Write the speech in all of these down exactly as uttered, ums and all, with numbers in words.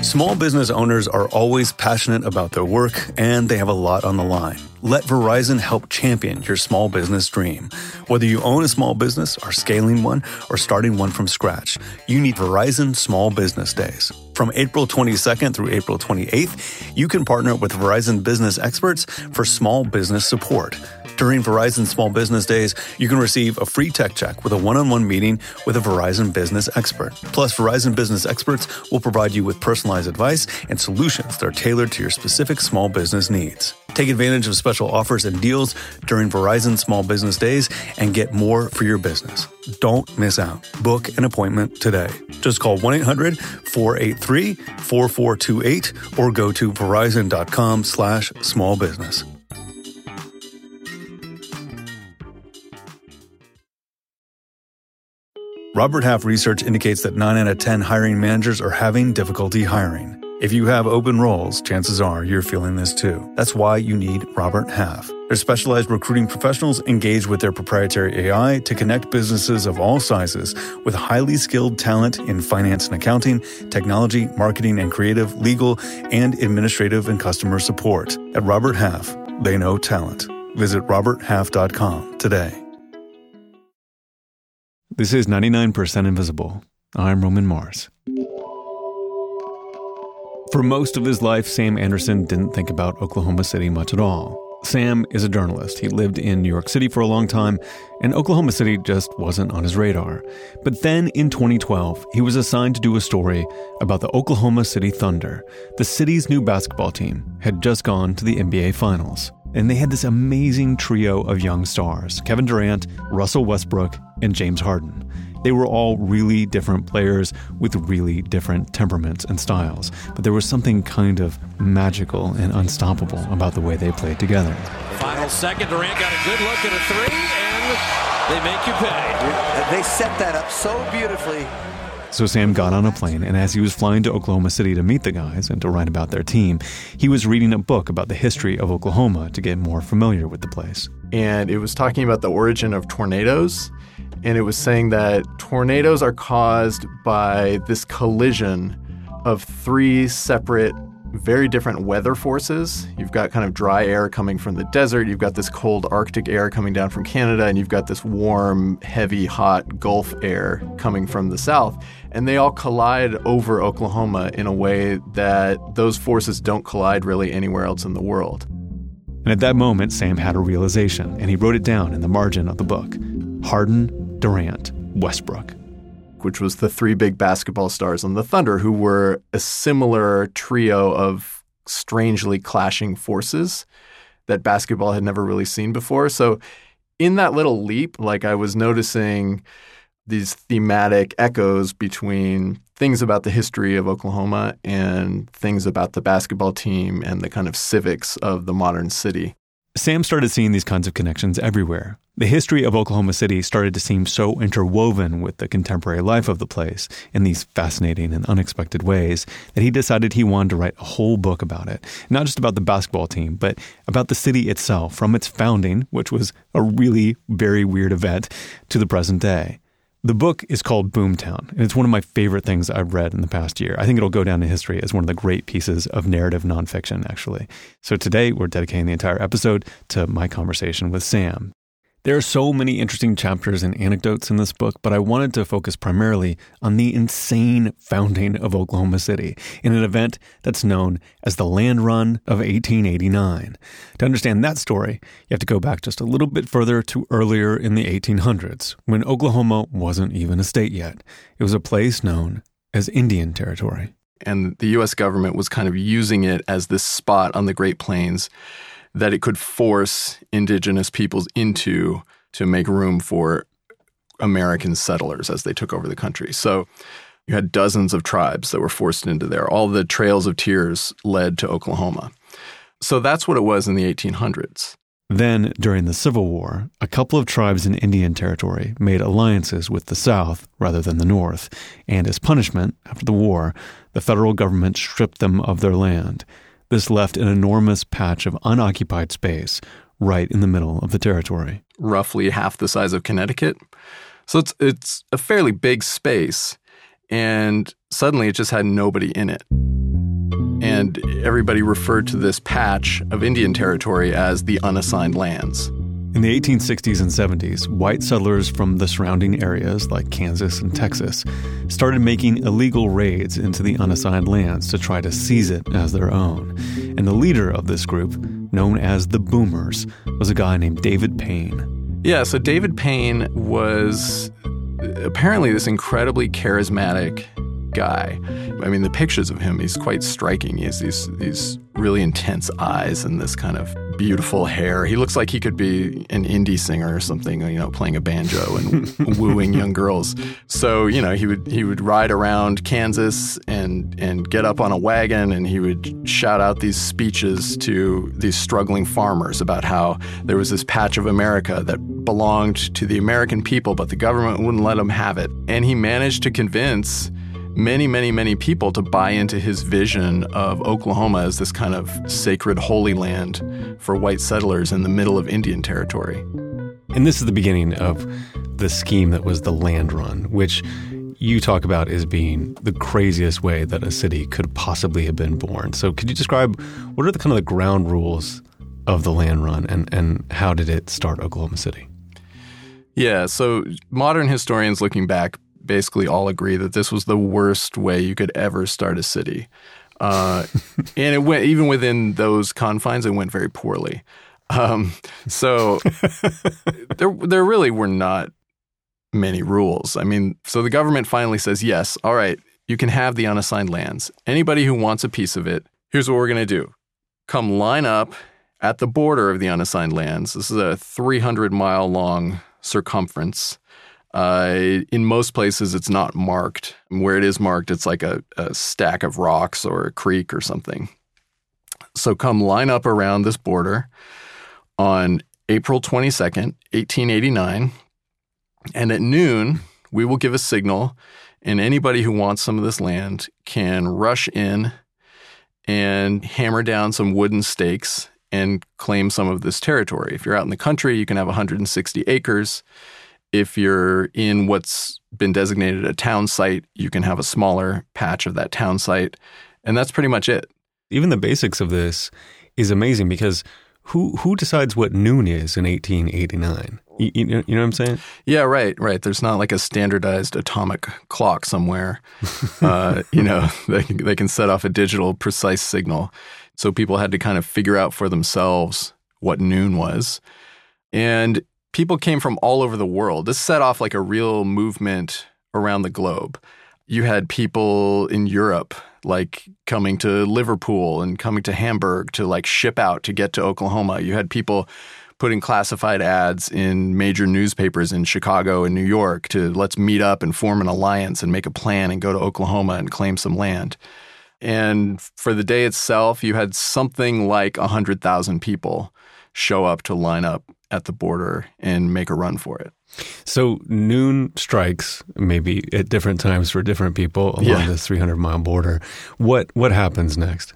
Small business owners are always passionate about their work, and they have a lot on the line. Let Verizon help champion your small business dream. Whether you own a small business, are scaling one, or starting one from scratch, you need Verizon Small Business Days. From April twenty-second through April twenty-eighth, you can partner with Verizon business experts for small business support. During Verizon Small Business Days, you can receive a free tech check with a one-on-one meeting with a Verizon business expert. Plus, Verizon business experts will provide you with personalized advice and solutions that are tailored to your specific small business needs. Take advantage of special offers and deals during Verizon Small Business Days and get more for your business. Don't miss out. Book an appointment today. Just call one eight hundred four eight three four four two eight or go to verizon.com slash small business. Robert Half research indicates that nine out of ten hiring managers are having difficulty hiring. If you have open roles, chances are you're feeling this too. That's why you need Robert Half. Their specialized recruiting professionals engage with their proprietary A I to connect businesses of all sizes with highly skilled talent in finance and accounting, technology, marketing and creative, legal, and administrative and customer support. At Robert Half, they know talent. Visit robert half dot com today. This is ninety-nine percent Invisible. I'm Roman Mars. For most of his life, Sam Anderson didn't think about Oklahoma City much at all. Sam is a journalist. He lived in New York City for a long time, and Oklahoma City just wasn't on his radar. But then in twenty twelve, he was assigned to do a story about the Oklahoma City Thunder. The city's new basketball team had just gone to the N B A Finals. And they had this amazing trio of young stars, Kevin Durant, Russell Westbrook, and James Harden. They were all really different players with really different temperaments and styles. But there was something kind of magical and unstoppable about the way they played together. Final second, Durant got a good look at a three, and they make you pay. They set that up so beautifully. So Sam got on a plane, and as he was flying to Oklahoma City to meet the guys and to write about their team, he was reading a book about the history of Oklahoma to get more familiar with the place. And it was talking about the origin of tornadoes, and it was saying that tornadoes are caused by this collision of three separate, very different weather forces. You've got kind of dry air coming from the desert, you've got this cold Arctic air coming down from Canada, and you've got this warm, heavy, hot Gulf air coming from the south. And they all collide over Oklahoma in a way that those forces don't collide really anywhere else in the world. And at that moment, Sam had a realization, and he wrote it down in the margin of the book. Harden, Durant, Westbrook. Which was the three big basketball stars on the Thunder, who were a similar trio of strangely clashing forces that basketball had never really seen before. So in that little leap, like I was noticing these thematic echoes between things about the history of Oklahoma and things about the basketball team and the kind of civics of the modern city. Sam started seeing these kinds of connections everywhere. The history of Oklahoma City started to seem so interwoven with the contemporary life of the place in these fascinating and unexpected ways that he decided he wanted to write a whole book about it. Not just about the basketball team, but about the city itself, from its founding, which was a really very weird event, to the present day. The book is called Boomtown, and it's one of my favorite things I've read in the past year. I think it'll go down in history as one of the great pieces of narrative nonfiction, actually. So today, we're dedicating the entire episode to my conversation with Sam. There are so many interesting chapters and anecdotes in this book, but I wanted to focus primarily on the insane founding of Oklahoma City in an event that's known as the Land Run of eighteen eighty-nine. To understand that story, you have to go back just a little bit further to earlier in the eighteen hundreds, when Oklahoma wasn't even a state yet. It was a place known as Indian Territory. And the U S government was kind of using it as this spot on the Great Plains that it could force indigenous peoples into to make room for American settlers as they took over the country. So you had dozens of tribes that were forced into there. All the trails of tears led to Oklahoma. So that's what it was in the eighteen hundreds. Then, during the Civil War, a couple of tribes in Indian Territory made alliances with the South rather than the North. And as punishment, after the war, the federal government stripped them of their land. This left an enormous patch of unoccupied space right in the middle of the territory. Roughly half the size of Connecticut. So it's it's a fairly big space, and suddenly it just had nobody in it. and everybody referred to this patch of Indian Territory as the unassigned lands. In the eighteen sixties and seventies, white settlers from the surrounding areas like Kansas and Texas started making illegal raids into the unassigned lands to try to seize it as their own. And the leader of this group, known as the Boomers, was a guy named David Payne. Yeah, so David Payne was apparently this incredibly charismatic guy. I mean, the pictures of him, he's quite striking. He has these these really intense eyes and this kind of beautiful hair. He looks like he could be an indie singer or something, you know, playing a banjo and wooing young girls. So, you know, he would he would ride around Kansas and and get up on a wagon, and he would shout out these speeches to these struggling farmers about how there was this patch of America that belonged to the American people, but the government wouldn't let him have it. And he managed to convince many, many, many people to buy into his vision of Oklahoma as this kind of sacred holy land for white settlers in the middle of Indian Territory. And this is the beginning of the scheme that was the land run, which you talk about as being the craziest way that a city could possibly have been born. So could you describe what are the kind of the ground rules of the land run, and, and how did it start Oklahoma City? Yeah, so modern historians looking back basically all agree that this was the worst way you could ever start a city. Uh, and it went, even within those confines, it went very poorly. Um, so there, there really were not many rules. I mean, so the government finally says, yes, all right, you can have the unassigned lands. Anybody who wants a piece of it, here's what we're going to do. Come line up at the border of the unassigned lands. This is a three hundred mile long circumference. Uh, in most places, it's not marked. Where it is marked, it's like a, a stack of rocks or a creek or something. So come line up around this border on April twenty-second, eighteen eighty-nine, and at noon, we will give a signal, and anybody who wants some of this land can rush in and hammer down some wooden stakes and claim some of this territory. If you're out in the country, you can have one hundred sixty acres. If you're in what's been designated a town site, you can have a smaller patch of that town site. And that's pretty much it. Even the basics of this is amazing, because who who decides what noon is in eighteen eighty-nine? You, you, know, you know what I'm saying? Yeah, right, right. There's not like a standardized atomic clock somewhere. uh, you know, they can, they can set off a digital precise signal. So people had to kind of figure out for themselves what noon was. And people came from all over the world. This set off like a real movement around the globe. You had people in Europe like coming to Liverpool and coming to Hamburg to like ship out to get to Oklahoma. You had people putting classified ads in major newspapers in Chicago and New York to let's meet up and form an alliance and make a plan and go to Oklahoma and claim some land. And for the day itself, you had something like one hundred thousand people show up to line up at the border and make a run for it. So noon strikes maybe at different times for different people along yeah. this three hundred mile border. What what happens next?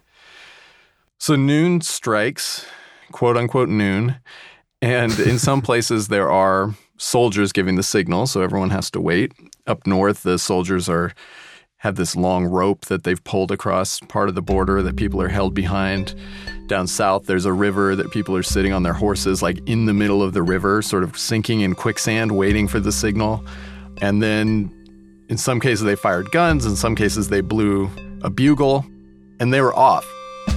So noon strikes, quote unquote noon, and in some places there are soldiers giving the signal, so everyone has to wait. Up north, the soldiers are have this long rope that they've pulled across part of the border that people are held behind. Down south, there's a river that people are sitting on their horses, like in the middle of the river, sort of sinking in quicksand, waiting for the signal. And then in some cases, they fired guns. In some cases, they blew a bugle, and they were off.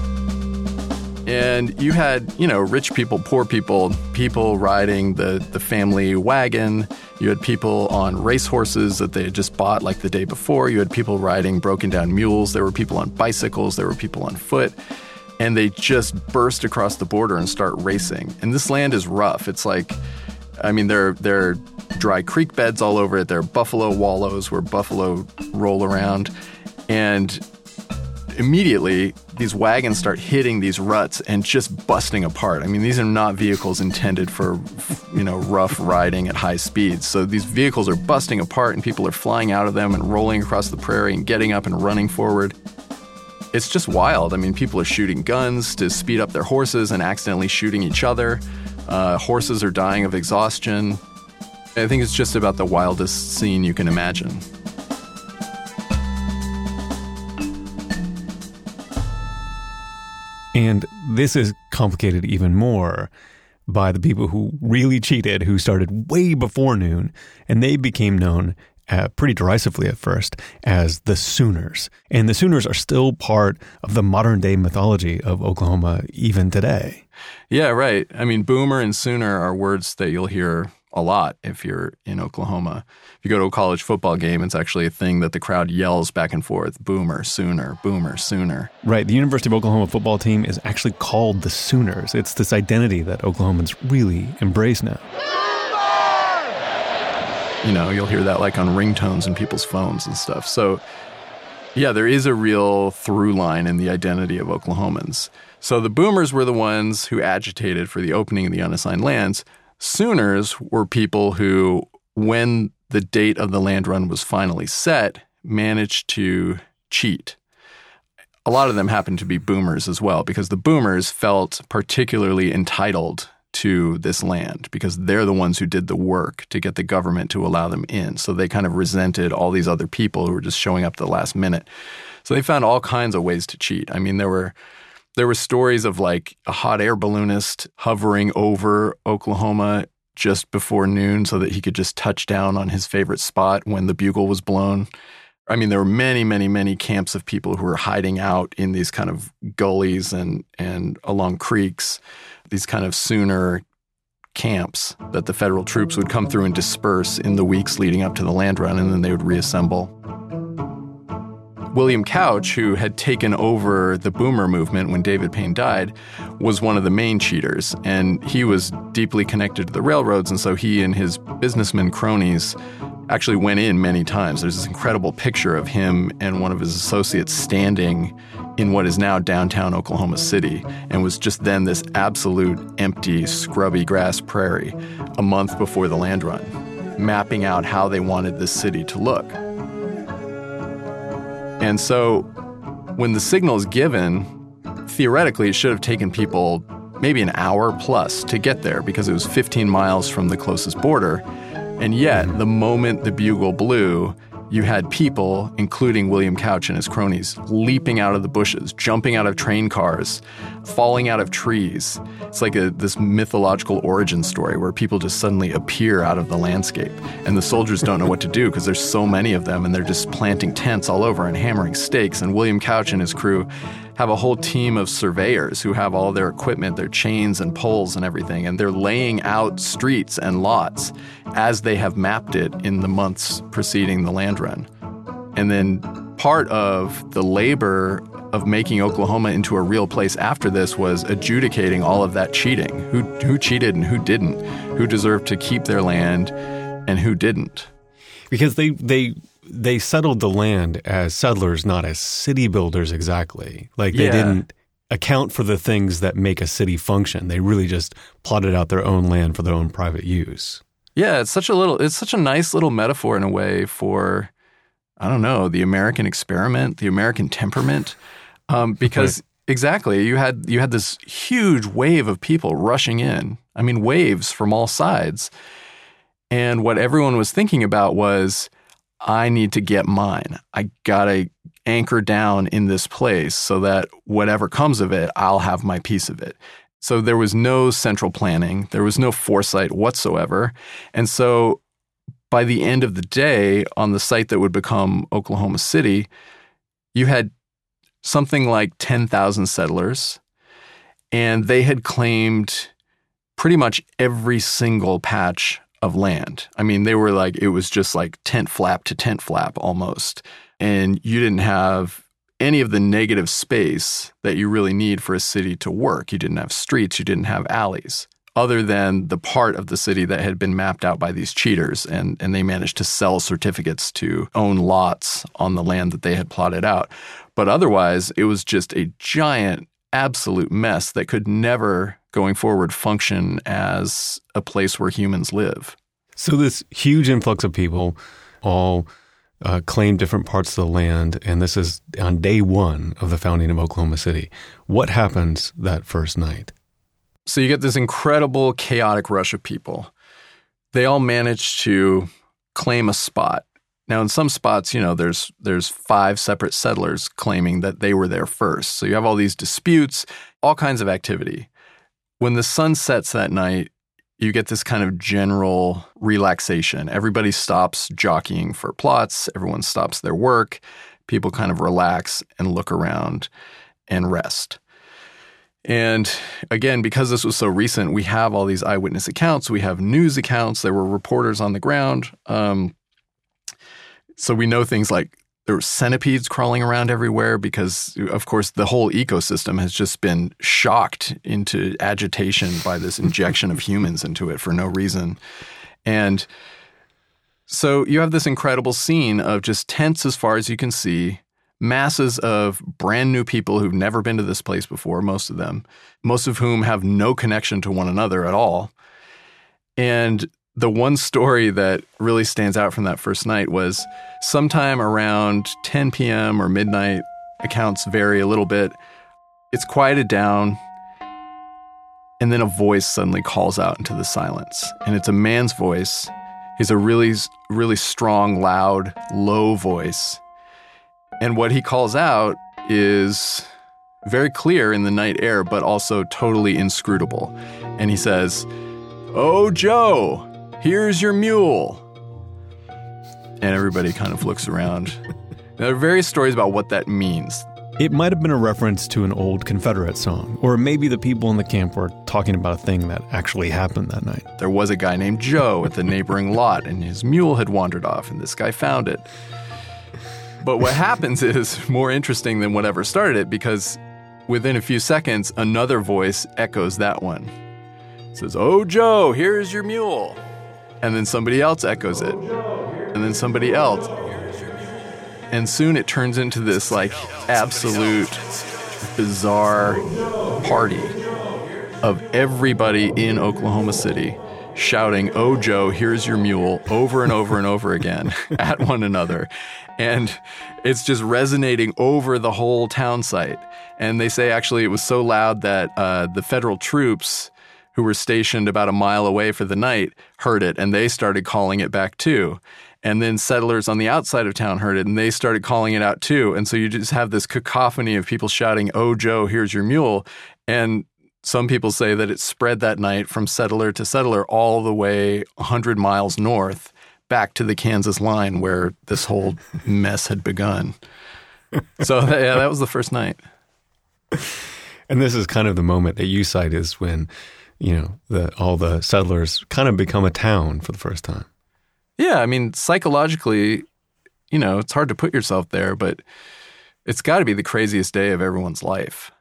And you had, you know, rich people, poor people, people riding the, the family wagon. You had people on racehorses that they had just bought like the day before. You had people riding broken down mules. There were people on bicycles. There were people on foot. And they just burst across the border and start racing. And this land is rough. It's like, I mean, there, there are dry creek beds all over it. There are buffalo wallows where buffalo roll around. And immediately, these wagons start hitting these ruts and just busting apart. I mean, these are not vehicles intended for, you know, rough riding at high speeds. So these vehicles are busting apart and people are flying out of them and rolling across the prairie and getting up and running forward. It's just wild. I mean, people are shooting guns to speed up their horses and accidentally shooting each other. Uh, horses are dying of exhaustion. I think it's just about the wildest scene you can imagine. And this is complicated even more by the people who really cheated, who started way before noon, and they became known Uh, pretty derisively at first, as the Sooners. And the Sooners are still part of the modern day mythology of Oklahoma even today. Yeah, right. I mean, boomer and Sooner are words that you'll hear a lot if you're in Oklahoma. If you go to a college football game, it's actually a thing that the crowd yells back and forth, boomer, Sooner, boomer, Sooner. Right. The University of Oklahoma football team is actually called the Sooners. It's this identity that Oklahomans really embrace now. You know, you'll hear that like on ringtones in people's phones and stuff. So, yeah, there is a real through line in the identity of Oklahomans. So the boomers were the ones who agitated for the opening of the unassigned lands. Sooners were people who, when the date of the land run was finally set, managed to cheat. A lot of them happened to be boomers as well, because the boomers felt particularly entitled to this land because they're the ones who did the work to get the government to allow them in. So they kind of resented all these other people who were just showing up at the last minute. So they found all kinds of ways to cheat. I mean, there were there were stories of like a hot air balloonist hovering over Oklahoma just before noon so that he could just touch down on his favorite spot when the bugle was blown. I mean, there were many, many, many camps of people who were hiding out in these kind of gullies and, and along creeks, these kind of Sooner camps that the federal troops would come through and disperse in the weeks leading up to the land run, and then they would reassemble. William Couch, who had taken over the boomer movement when David Payne died, was one of the main cheaters, and he was deeply connected to the railroads, and so he and his businessmen cronies actually went in many times. There's this incredible picture of him and one of his associates standing in what is now downtown Oklahoma City and was just then this absolute empty, scrubby grass prairie a month before the land run, mapping out how they wanted this city to look. And so when the signal is given, theoretically it should have taken people maybe an hour plus to get there because it was fifteen miles from the closest border. And yet, the moment the bugle blew, you had people, including William Couch and his cronies, leaping out of the bushes, jumping out of train cars, falling out of trees. It's like a, this mythological origin story where people just suddenly appear out of the landscape. And the soldiers don't know what to do because there's so many of them, and they're just planting tents all over and hammering stakes. And William Couch and his crew have a whole team of surveyors who have all their equipment, their chains and poles and everything, and they're laying out streets and lots as they have mapped it in the months preceding the land run. And then part of the labor of making Oklahoma into a real place after this was adjudicating all of that cheating. Who who cheated and who didn't? Who deserved to keep their land and who didn't? Because they they they settled the land as settlers, not as city builders exactly. Like they Yeah. didn't account for the things that make a city function. They really just plotted out their own land for their own private use. Yeah, it's such a little it's such a nice little metaphor in a way for, I don't know, the American experiment, the American temperament. Um, because Right. exactly, you had you had this huge wave of people rushing in. I mean, waves from all sides. And what everyone was thinking about was, I need to get mine. I gotta anchor down in this place so that whatever comes of it, I'll have my piece of it. So there was no central planning. There was no foresight whatsoever. And so by the end of the day, on the site that would become Oklahoma City, you had something like ten thousand settlers, and they had claimed pretty much every single patch of land. I mean, they were like, it was just like tent flap to tent flap almost. And you didn't have any of the negative space that you really need for a city to work. You didn't have streets, you didn't have alleys, other than the part of the city that had been mapped out by these cheaters, and, and they managed to sell certificates to own lots on the land that they had plotted out. But otherwise, it was just a giant, absolute mess that could never, going forward, function as a place where humans live. So this huge influx of people all uh, claim different parts of the land, and this is on day one of the founding of Oklahoma City. What happens that first night? So you get this incredible chaotic rush of people. They all manage to claim a spot Now, in some spots, you know, there's there's five separate settlers claiming that they were there first. So you have all these disputes, all kinds of activity. When the sun sets that night, you get this kind of general relaxation. Everybody stops jockeying for plots. Everyone stops their work. People kind of relax and look around and rest. And again, because this was so recent, we have all these eyewitness accounts. We have news accounts. There were reporters on the ground. Um, so we know things like there were centipedes crawling around everywhere because, of course, the whole ecosystem has just been shocked into agitation by this injection of humans into it for no reason. And so you have this incredible scene of just tents as far as you can see, masses of brand new people who've never been to this place before, most of them, most of whom have no connection to one another at all. And the one story that really stands out from that first night was sometime around ten p.m. or midnight, accounts vary a little bit, it's quieted down, and then a voice suddenly calls out into the silence. And it's a man's voice. He's a really, really strong, loud, low voice. And what he calls out is very clear in the night air, but also totally inscrutable. And he says, "Oh, Joe, here's your mule." And everybody kind of looks around. There are various stories about what that means. It might have been a reference to an old Confederate song, or maybe the people in the camp were talking about a thing that actually happened that night. There was a guy named Joe at the neighboring lot, and his mule had wandered off, and this guy found it. But what happens is more interesting than whatever started it, because within a few seconds, another voice echoes that one. It says, "Oh, Joe, here's your mule." And then somebody else echoes it. And then somebody else. And soon it turns into this like absolute bizarre party of everybody in Oklahoma City shouting, "Oh, Joe, here's your mule," over and over and over again at one another. And it's just resonating over the whole town site. And they say actually it was so loud that uh, the federal troops who were stationed about a mile away for the night heard it, and they started calling it back too. And then settlers on the outside of town heard it, and they started calling it out too. And so you just have this cacophony of people shouting, "Oh, Joe, here's your mule." And some people say that it spread that night from settler to settler all the way one hundred miles north back to the Kansas line where this whole mess had begun. So yeah, that was the first night. And this is kind of the moment that you cite is when, you know, the, all the settlers kind of become a town for the first time. Yeah, I mean, psychologically, you know, it's hard to put yourself there, but it's got to be the craziest day of everyone's life.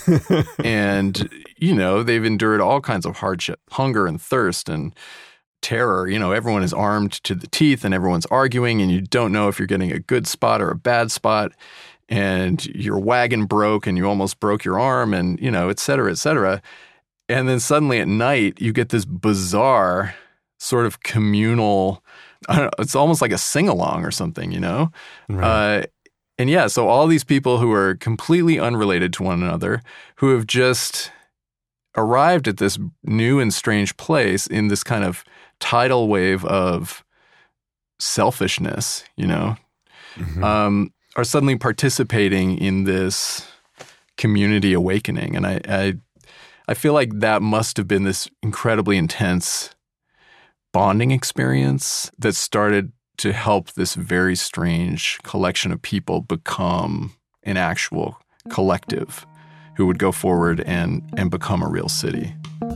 And, you know, they've endured all kinds of hardship, hunger and thirst and terror. You know, everyone is armed to the teeth and everyone's arguing and you don't know if you're getting a good spot or a bad spot. And your wagon broke and you almost broke your arm and, you know, et cetera, et cetera. And then suddenly at night, you get this bizarre sort of communal, I don't know, it's almost like a sing-along or something, you know? Right. Uh, and yeah, so all these people who are completely unrelated to one another, who have just arrived at this new and strange place in this kind of tidal wave of selfishness, you know, mm-hmm. um, are suddenly participating in this community awakening. And I, I, I feel like that must have been this incredibly intense bonding experience that started to help this very strange collection of people become an actual collective who would go forward and, and become a real city.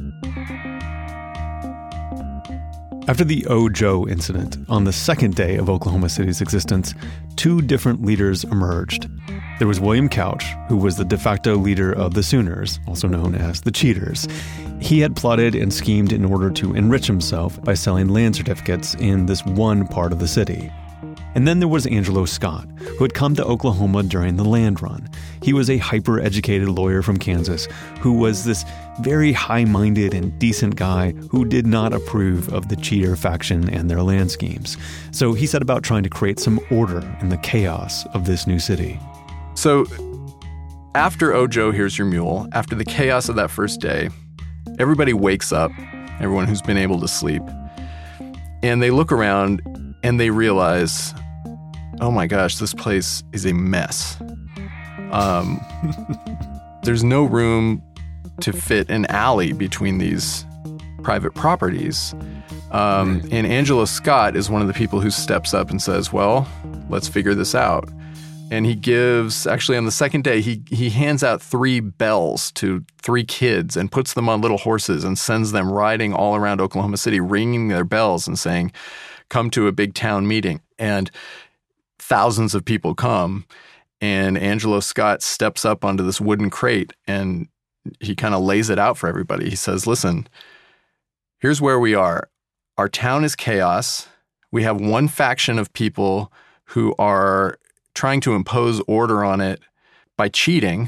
After the Oh, Joe incident, on the second day of Oklahoma City's existence, two different leaders emerged. There was William Couch, who was the de facto leader of the Sooners, also known as the Cheaters. He had plotted and schemed in order to enrich himself by selling land certificates in this one part of the city. And then there was Angelo Scott, who had come to Oklahoma during the land run. He was a hyper-educated lawyer from Kansas who was this very high-minded and decent guy who did not approve of the Cheater faction and their land schemes. So he set about trying to create some order in the chaos of this new city. So after Oh, Joe, here's your mule, after the chaos of that first day, everybody wakes up, everyone who's been able to sleep, and they look around and they realize oh my gosh, this place is a mess. Um, there's no room to fit an alley between these private properties. Um, and Angelo Scott is one of the people who steps up and says, well, let's figure this out. And he gives, actually on the second day, he he hands out three bells to three kids and puts them on little horses and sends them riding all around Oklahoma City, ringing their bells and saying, come to a big town meeting. And thousands of people come, and Angelo Scott steps up onto this wooden crate and he kind of lays it out for everybody. He says, listen, here's where we are. Our town is chaos. We have one faction of people who are trying to impose order on it by cheating.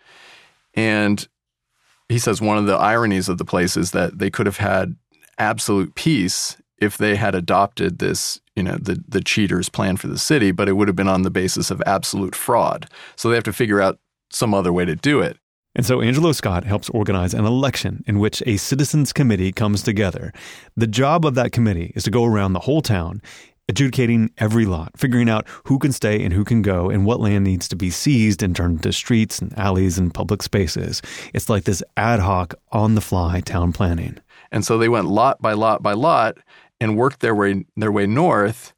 And he says one of the ironies of the place is that they could have had absolute peace if they had adopted this, you know, the, the cheaters' plan for the city, but it would have been on the basis of absolute fraud. So they have to figure out some other way to do it. And so Angelo Scott helps organize an election in which a citizens committee comes together. The job of that committee is to go around the whole town, adjudicating every lot, figuring out who can stay and who can go and what land needs to be seized and turned into streets and alleys and public spaces. It's like this ad hoc, on-the-fly town planning. And so they went lot by lot by lot and worked their way their way north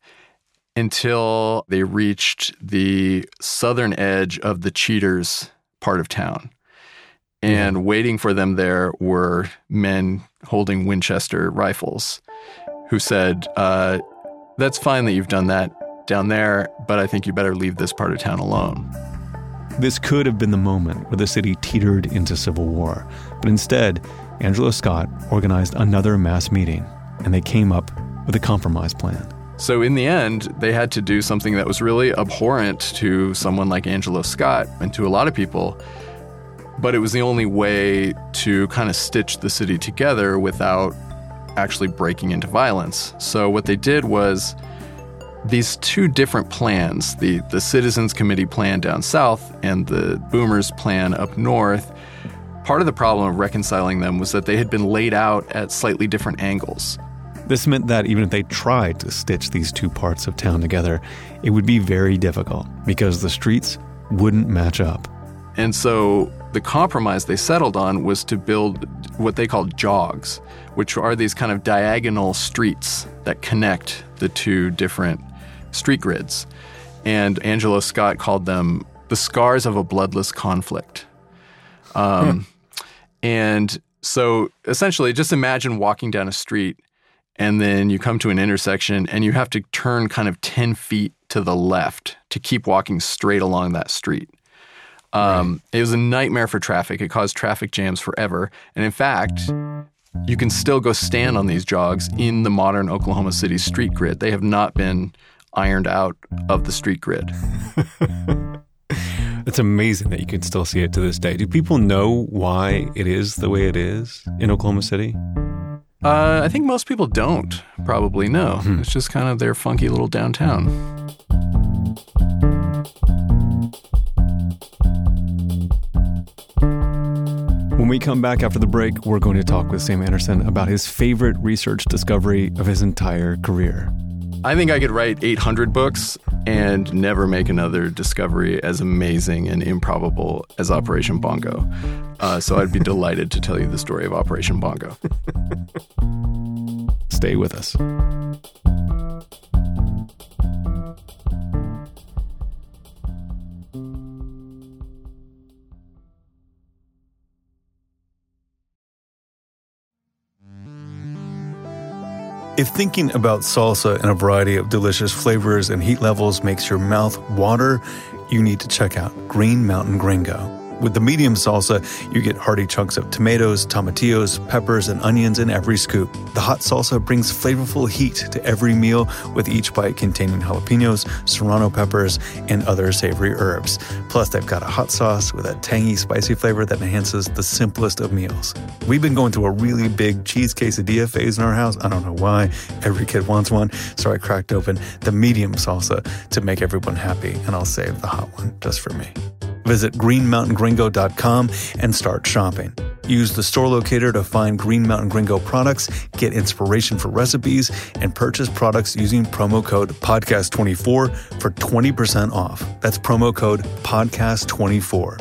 until they reached the southern edge of the cheaters' part of town. And mm-hmm. waiting for them there were men holding Winchester rifles who said, uh, that's fine that you've done that down there, but I think you better leave this part of town alone. This could have been the moment where the city teetered into civil war. But instead, Angelo Scott organized another mass meeting, and they came up with a compromise plan. So in the end, they had to do something that was really abhorrent to someone like Angelo Scott and to a lot of people, but it was the only way to kind of stitch the city together without actually breaking into violence. So what they did was these two different plans, the, the Citizens Committee plan down south and the Boomers plan up north, part of the problem of reconciling them was that they had been laid out at slightly different angles. This meant that even if they tried to stitch these two parts of town together, it would be very difficult because the streets wouldn't match up. And so the compromise they settled on was to build what they called jogs, which are these kind of diagonal streets that connect the two different street grids. And Angelo Scott called them the scars of a bloodless conflict. Um, hmm. And so essentially, just imagine walking down a street and then you come to an intersection and you have to turn kind of ten feet to the left to keep walking straight along that street. Um, right. It was a nightmare for traffic. It caused traffic jams forever. And in fact, you can still go stand on these jogs in the modern Oklahoma City street grid. They have not been ironed out of the street grid. It's amazing that you can still see it to this day. Do people know why it is the way it is in Oklahoma City? Uh, I think most people don't probably know. Hmm. It's just kind of their funky little downtown. When we come back after the break, we're going to talk with Sam Anderson about his favorite research discovery of his entire career. I think I could write eight hundred books and never make another discovery as amazing and improbable as Operation Bongo. Uh, so I'd be delighted to tell you the story of Operation Bongo. Stay with us. If thinking about salsa and a variety of delicious flavors and heat levels makes your mouth water, you need to check out Green Mountain Gringo. With the medium salsa, you get hearty chunks of tomatoes, tomatillos, peppers, and onions in every scoop. The hot salsa brings flavorful heat to every meal, with each bite containing jalapenos, serrano peppers, and other savory herbs. Plus, they've got a hot sauce with a tangy, spicy flavor that enhances the simplest of meals. We've been going through a really big cheese quesadilla phase in our house. I don't know why. Every kid wants one, so I cracked open the medium salsa to make everyone happy, and I'll save the hot one just for me. Visit green mountain gringo dot com and start shopping. Use the store locator to find Green Mountain Gringo products, get inspiration for recipes, and purchase products using promo code podcast twenty-four for twenty percent off. That's promo code podcast twenty-four.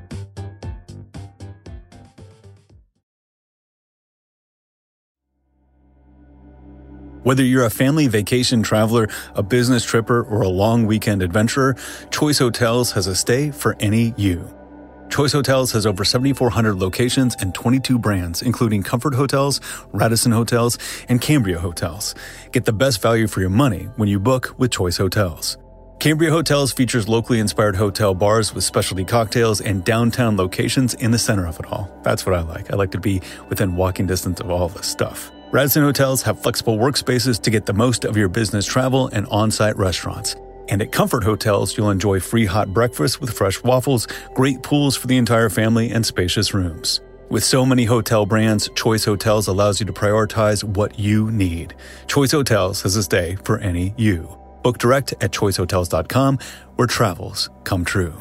Whether you're a family vacation traveler, a business tripper, or a long weekend adventurer, Choice Hotels has a stay for any you. Choice Hotels has over seven thousand four hundred locations and twenty-two brands, including Comfort Hotels, Radisson Hotels, and Cambria Hotels. Get the best value for your money when you book with Choice Hotels. Cambria Hotels features locally inspired hotel bars with specialty cocktails and downtown locations in the center of it all. That's what I like. I like to be within walking distance of all this stuff. Radisson Hotels have flexible workspaces to get the most of your business travel and on-site restaurants. And at Comfort Hotels, you'll enjoy free hot breakfast with fresh waffles, great pools for the entire family, and spacious rooms. With so many hotel brands, Choice Hotels allows you to prioritize what you need. Choice Hotels has a stay for any you. Book direct at choice hotels dot com, where travels come true.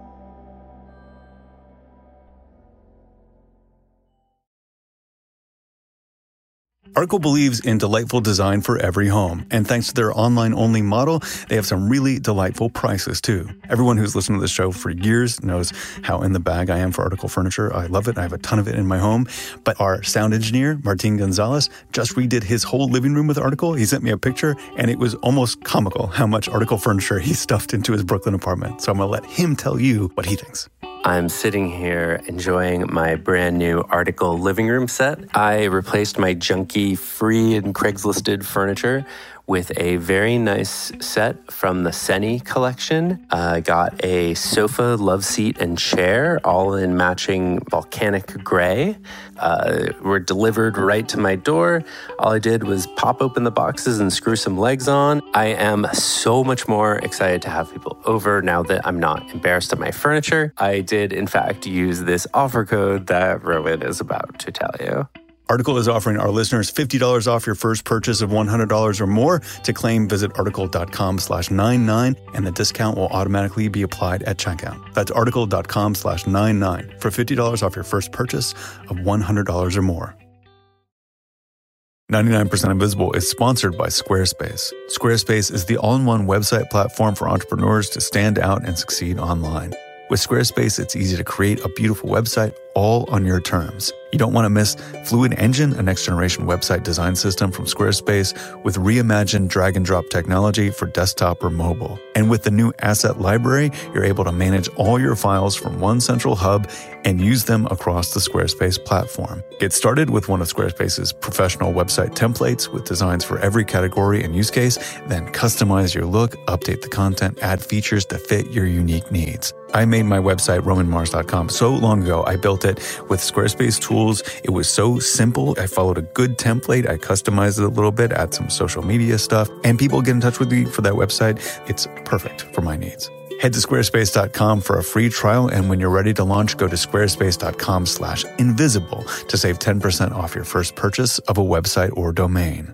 Article believes in delightful design for every home, and thanks to their online-only model, they have some really delightful prices, too. Everyone who's listened to this show for years knows how in the bag I am for Article furniture. I love it. I have a ton of it in my home. But our sound engineer, Martin Gonzalez, just redid his whole living room with Article. He sent me a picture, and it was almost comical how much Article furniture he stuffed into his Brooklyn apartment. So I'm going to let him tell you what he thinks. I'm sitting here enjoying my brand new Article living room set. I replaced my junky free and Craigslisted furniture with a very nice set from the Seni collection. I uh, got a sofa, love seat, and chair, all in matching volcanic gray. Uh, were delivered right to my door. All I did was pop open the boxes and screw some legs on. I am so much more excited to have people over now that I'm not embarrassed of my furniture. I did, in fact, use this offer code that Rowan is about to tell you. Article is offering our listeners fifty dollars off your first purchase of one hundred dollars or more. To claim, visit article.com slash 99, and the discount will automatically be applied at checkout. That's article.com slash 99 for fifty dollars off your first purchase of one hundred dollars or more. ninety-nine percent Invisible is sponsored by Squarespace. Squarespace is the all-in-one website platform for entrepreneurs to stand out and succeed online. With Squarespace, it's easy to create a beautiful website all on your terms. You don't want to miss Fluid Engine, a next-generation website design system from Squarespace with reimagined drag-and-drop technology for desktop or mobile. And with the new Asset Library, you're able to manage all your files from one central hub and use them across the Squarespace platform. Get started with one of Squarespace's professional website templates with designs for every category and use case, then customize your look, update the content, add features to fit your unique needs. I made my website, roman mars dot com, so long ago. I built it with Squarespace tools. It was so simple. I followed a good template. I customized it a little bit, add some social media stuff, and people get in touch with me for that website. It's perfect for my needs. Head to squarespace dot com for a free trial, and when you're ready to launch, go to squarespace.com slash invisible to save ten percent off your first purchase of a website or domain.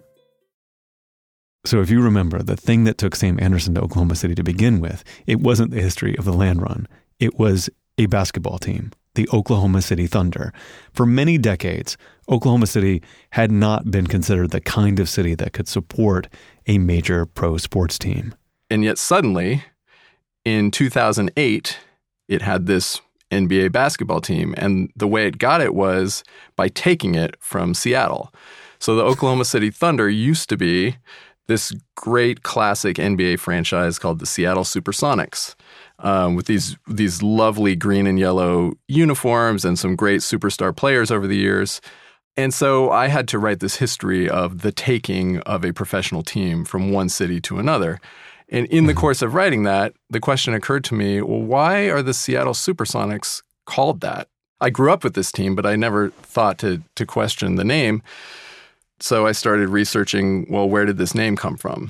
So if you remember, the thing that took Sam Anderson to Oklahoma City to begin with, it wasn't the history of the land run. It was a basketball team, the Oklahoma City Thunder. For many decades, Oklahoma City had not been considered the kind of city that could support a major pro sports team. And yet suddenly, in two thousand eight, it had this N B A basketball team. And the way it got it was by taking it from Seattle. So the Oklahoma City Thunder used to be this great classic N B A franchise called the Seattle Supersonics, um, with these these lovely green and yellow uniforms and some great superstar players over the years. And so I had to write this history of the taking of a professional team from one city to another. And in the course of writing that, the question occurred to me, well, why are the Seattle Supersonics called that? I grew up with this team, but I never thought to to question the name. So I started researching, well, where did this name come from?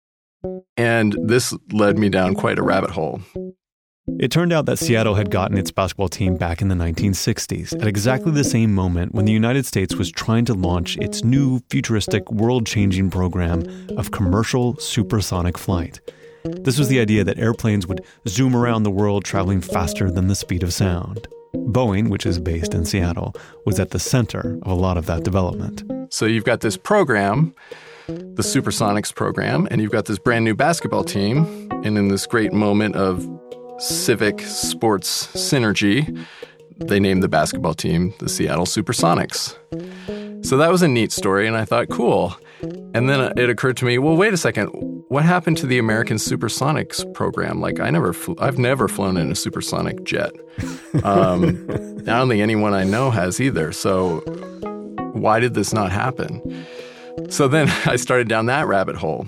And this led me down quite a rabbit hole. It turned out that Seattle had gotten its basketball team back in the nineteen sixties, at exactly the same moment when the United States was trying to launch its new futuristic, world-changing program of commercial supersonic flight. This was the idea that airplanes would zoom around the world traveling faster than the speed of sound. Boeing, which is based in Seattle, was at the center of a lot of that development. So you've got this program, the Supersonics program, and you've got this brand new basketball team. And in this great moment of civic sports synergy, they named the basketball team the Seattle Supersonics. So that was a neat story, and I thought, cool. And then it occurred to me, well, wait a second. What happened to the American Supersonics program? Like, I never, flew, I've never flown in a supersonic jet. Um, I don't think anyone I know has either. So why did this not happen? So then I started down that rabbit hole.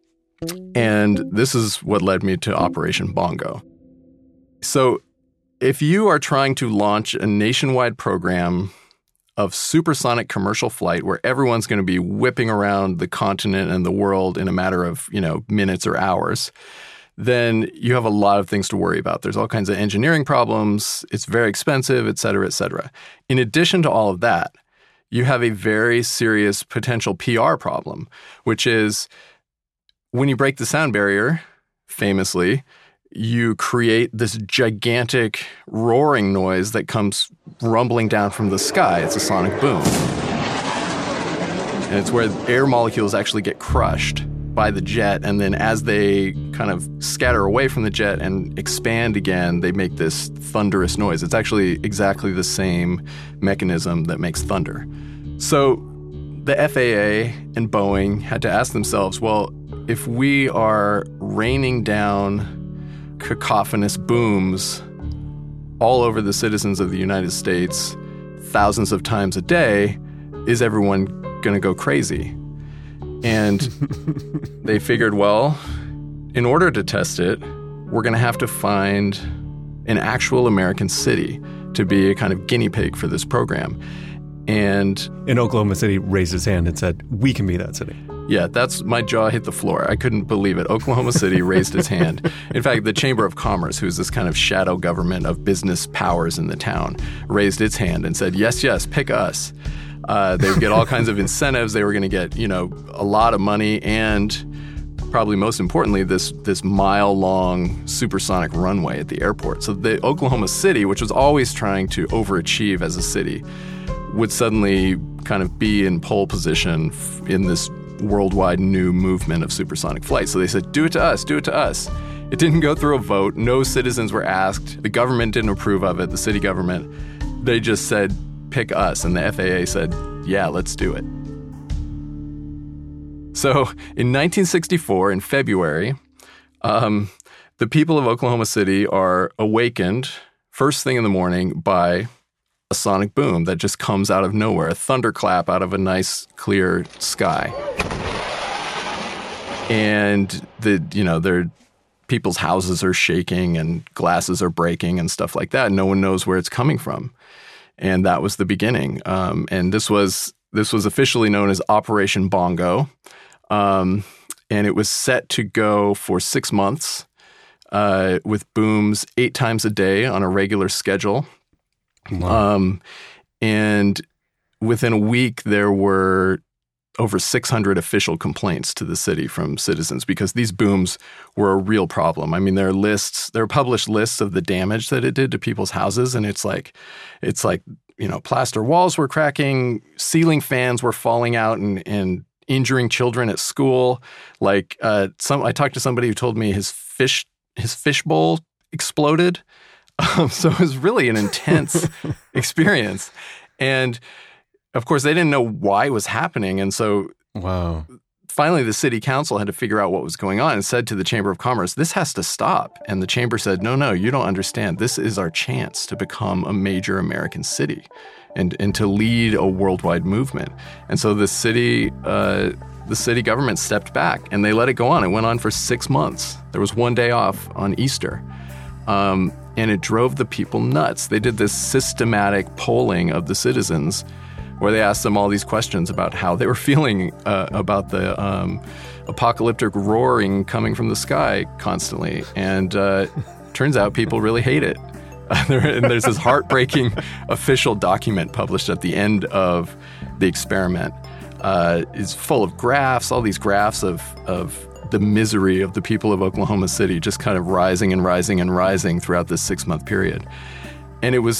And this is what led me to Operation Bongo. So if you are trying to launch a nationwide program of supersonic commercial flight where everyone's going to be whipping around the continent and the world in a matter of, you know, minutes or hours, then you have a lot of things to worry about. There's all kinds of engineering problems. It's very expensive, et cetera, et cetera. In addition to all of that, you have a very serious potential P R problem, which is when you break the sound barrier, famously, you create this gigantic roaring noise that comes rumbling down from the sky. It's a sonic boom. And it's where air molecules actually get crushed by the jet, and then as they kind of scatter away from the jet and expand again, they make this thunderous noise. It's actually exactly the same mechanism that makes thunder. So the F A A and Boeing had to ask themselves, well, if we are raining down cacophonous booms all over the citizens of the United States thousands of times a day, is everyone going to go crazy? And they figured, well, in order to test it, we're going to have to find an actual American city to be a kind of guinea pig for this program. And in Oklahoma City raised his hand and said, we can be that city. Yeah, that's my jaw hit the floor. I couldn't believe it. Oklahoma City raised its hand. In fact, the Chamber of Commerce, who's this kind of shadow government of business powers in the town, raised its hand and said, yes, yes, pick us. Uh, they would get all kinds of incentives. They were going to get, you know, a lot of money and probably most importantly, this this mile-long supersonic runway at the airport. So the Oklahoma City, which was always trying to overachieve as a city, would suddenly kind of be in pole position in this worldwide new movement of supersonic flight. So they said, do it to us, do it to us. It didn't go through a vote. No citizens were asked. The government didn't approve of it, the city government. They just said, pick us. And the F A A said, yeah, let's do it. So in nineteen sixty-four, in February, um, the people of Oklahoma City are awakened first thing in the morning by a sonic boom that just comes out of nowhere, a thunderclap out of a nice, clear sky. And the, you know, their people's houses are shaking and glasses are breaking and stuff like that. No one knows where it's coming from. And that was the beginning. Um, and this was this was officially known as Operation Bongo. Um, and it was set to go for six months uh, with booms eight times a day on a regular schedule. Wow. Um, and within a week, there were over six hundred official complaints to the city from citizens because these booms were a real problem. I mean, there are lists, there are published lists of the damage that it did to people's houses. And it's like, it's like, you know, plaster walls were cracking, ceiling fans were falling out and, and injuring children at school. Like uh, some, I talked to somebody who told me his fish, his fish bowl exploded. Um, so it was really an intense experience. And of course, they didn't know why it was happening. And so wow. Finally, the city council had to figure out what was going on and said to the Chamber of Commerce, this has to stop. And the chamber said, no, no, you don't understand. This is our chance to become a major American city and, and to lead a worldwide movement. And so the city, uh, the city government stepped back and they let it go on. It went on for six months. There was one day off on Easter. Um, and it drove the people nuts. They did this systematic polling of the citizens where they asked them all these questions about how they were feeling uh, about the um, apocalyptic roaring coming from the sky constantly. And uh, turns out people really hate it. And there's this heartbreaking official document published at the end of the experiment. Uh, it's full of graphs, all these graphs of, of the misery of the people of Oklahoma City just kind of rising and rising and rising throughout this six-month period. And it was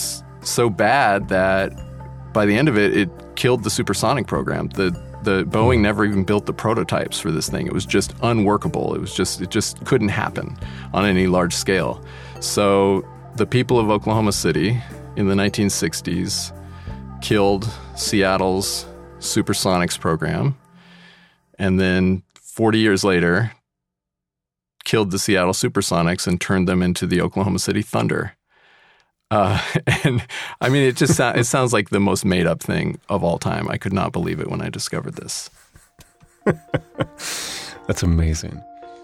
so bad that by the end of it, it killed the supersonic program. The the Boeing never even built the prototypes for this thing. It was just unworkable. It was just it just couldn't happen on any large scale. So the people of Oklahoma City in the nineteen sixties killed Seattle's supersonics program, and then forty years later killed the Seattle Supersonics and turned them into the Oklahoma City Thunder. Uh, and I mean, it just it sounds like the most made up thing of all time. I could not believe it when I discovered this. That's amazing.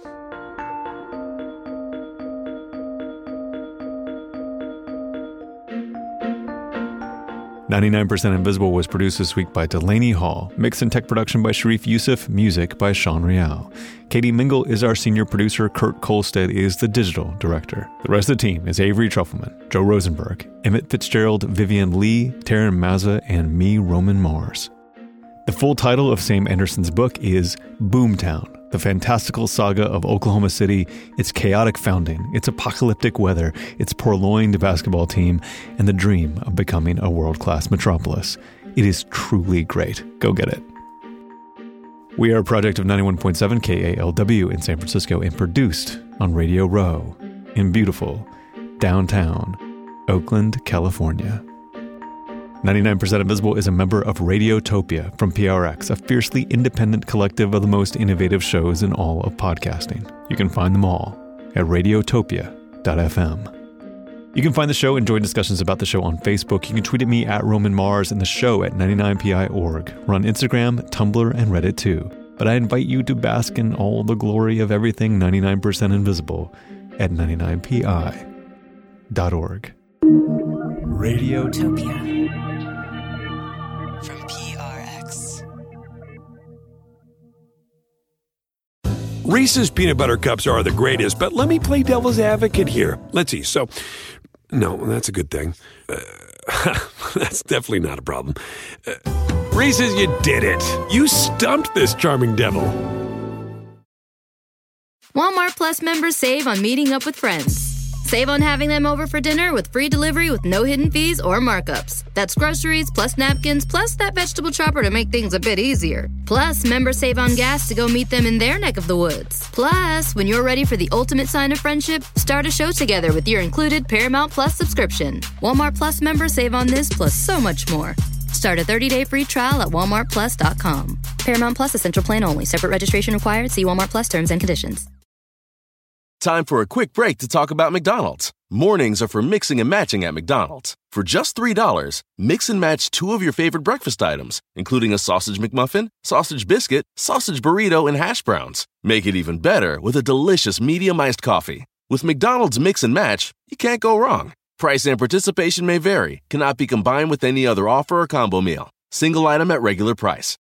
ninety-nine percent Invisible was produced this week by Delaney Hall, mix and tech production by Sharif Youssef, music by Sean Real. Katie Mingle is our senior producer, Kurt Kolstad is the digital director. The rest of the team is Avery Trufelman, Joe Rosenberg, Emmett Fitzgerald, Vivian Lee, Taryn Mazza, and me, Roman Mars. The full title of Sam Anderson's book is Boomtown, the fantastical saga of Oklahoma City, its chaotic founding, its apocalyptic weather, its purloined basketball team, and the dream of becoming a world-class metropolis. It is truly great. Go get it. We are a project of ninety-one point seven K A L W in San Francisco and produced on Radio Row in beautiful downtown Oakland, California. ninety-nine percent Invisible is a member of Radiotopia from P R X, a fiercely independent collective of the most innovative shows in all of podcasting. You can find them all at radiotopia dot f m. You can find the show and join discussions about the show on Facebook. You can tweet at me at Roman Mars and the show at ninety-nine P I dot org. We're on Instagram, Tumblr, and Reddit too. But I invite you to bask in all the glory of everything ninety-nine percent Invisible at ninety-nine P I dot org. Radiotopia. From P R X. Reese's peanut butter cups are the greatest, but let me play devil's advocate here. Let's see. So, no, that's a good thing. Uh, that's definitely not a problem. Uh, Reese's, you did it. You stumped this charming devil. Walmart Plus members save on meeting up with friends. Save on having them over for dinner with free delivery with no hidden fees or markups. That's groceries, plus napkins, plus that vegetable chopper to make things a bit easier. Plus, members save on gas to go meet them in their neck of the woods. Plus, when you're ready for the ultimate sign of friendship, start a show together with your included Paramount Plus subscription. Walmart Plus members save on this plus so much more. Start a thirty-day free trial at walmart plus dot com. Paramount Plus Essential Plan only. Separate registration required. See Walmart Plus terms and conditions. Time for a quick break to talk about McDonald's. Mornings are for mixing and matching at McDonald's. For just three dollars, mix and match two of your favorite breakfast items, including a sausage McMuffin, sausage biscuit, sausage burrito, and hash browns. Make it even better with a delicious medium iced coffee. With McDonald's Mix and Match, you can't go wrong. Price and participation may vary, cannot be combined with any other offer or combo meal. Single item at regular price.